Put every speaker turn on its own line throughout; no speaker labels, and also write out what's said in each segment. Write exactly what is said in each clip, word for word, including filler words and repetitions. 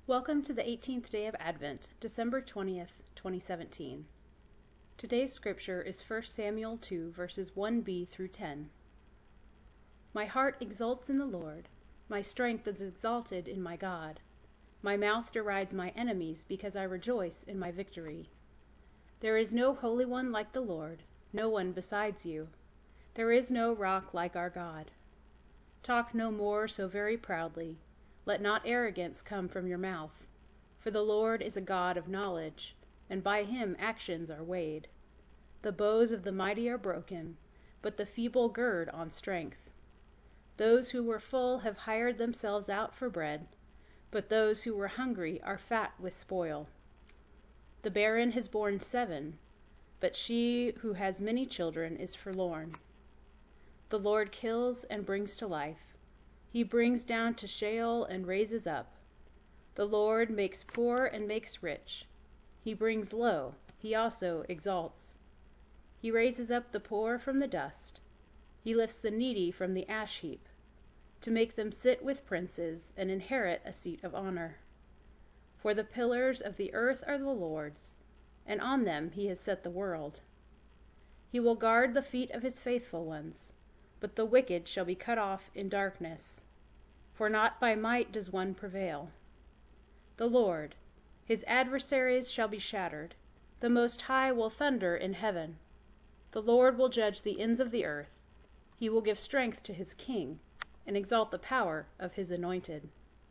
Welcome to the eighteenth day of Advent, December twentieth, twenty seventeen. Today's scripture is First Samuel two, verses one b through ten. My heart exults in the Lord. My strength is exalted in my God. My mouth derides my enemies because I rejoice in my victory. There is no Holy One like the Lord, no one besides you. There is no rock like our God. Talk no more so very proudly. Let not arrogance come from your mouth. For the Lord is a God of knowledge, and by him actions are weighed. The bows of the mighty are broken, but the feeble gird on strength. Those who were full have hired themselves out for bread, but those who were hungry are fat with spoil. The barren has borne seven, but she who has many children is forlorn. The Lord kills and brings to life. He brings down to Sheol and raises up. The Lord makes poor and makes rich. He brings low, he also exalts. He raises up the poor from the dust. He lifts the needy from the ash heap, to make them sit with princes and inherit a seat of honor. For the pillars of the earth are the Lord's, and on them he has set the world. He will guard the feet of his faithful ones, but the wicked shall be cut off in darkness. For not by might does one prevail. The Lord, his adversaries shall be shattered. The Most High will thunder in heaven. The Lord will judge the ends of the earth. He will give strength to his king and exalt the power of his anointed.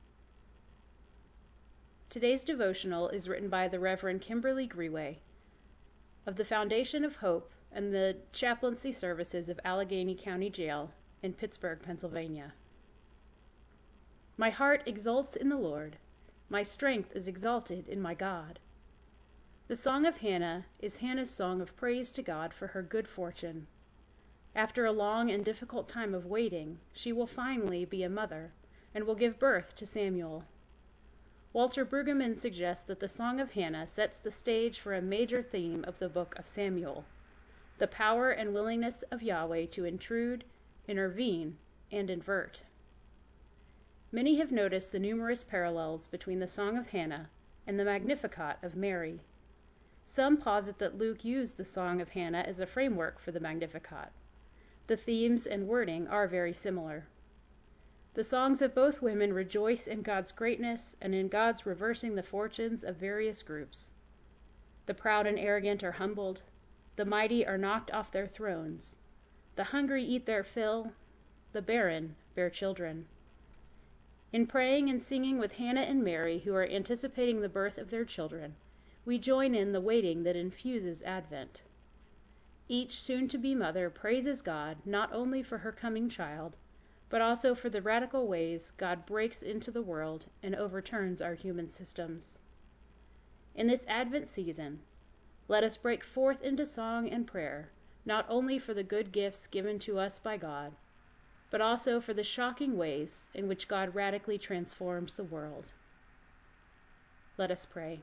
Today's devotional is written by the Reverend Kimberly Greway of the Foundation of Hope and the Chaplaincy Services of Allegheny County Jail in Pittsburgh, Pennsylvania. My heart exults in the Lord. My strength is exalted in my God. The Song of Hannah is Hannah's song of praise to God for her good fortune. After a long and difficult time of waiting, she will finally be a mother and will give birth to Samuel. Walter Brueggemann suggests that the Song of Hannah sets the stage for a major theme of the book of Samuel, the power and willingness of Yahweh to intrude, intervene, and invert. Many have noticed the numerous parallels between the Song of Hannah and the Magnificat of Mary. Some posit that Luke used the Song of Hannah as a framework for the Magnificat. The themes and wording are very similar. The songs of both women rejoice in God's greatness and in God's reversing the fortunes of various groups. The proud and arrogant are humbled. The mighty are knocked off their thrones. The hungry eat their fill. The barren bear children. In praying and singing with Hannah and Mary, who are anticipating the birth of their children, we join in the waiting that infuses Advent. Each soon-to-be mother praises God not only for her coming child, but also for the radical ways God breaks into the world and overturns our human systems. In this Advent season, let us break forth into song and prayer, not only for the good gifts given to us by God, but also for the shocking ways in which God radically transforms the world. Let us pray.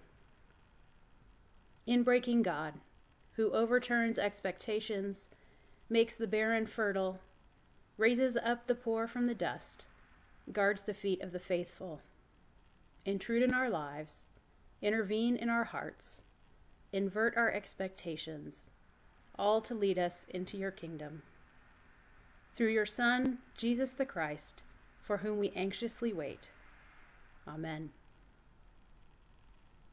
In-breaking God, who overturns expectations, makes the barren fertile, raises up the poor from the dust, guards the feet of the faithful. Intrude in our lives, intervene in our hearts, invert our expectations, all to lead us into your kingdom. Through your Son, Jesus the Christ, for whom we anxiously wait. Amen.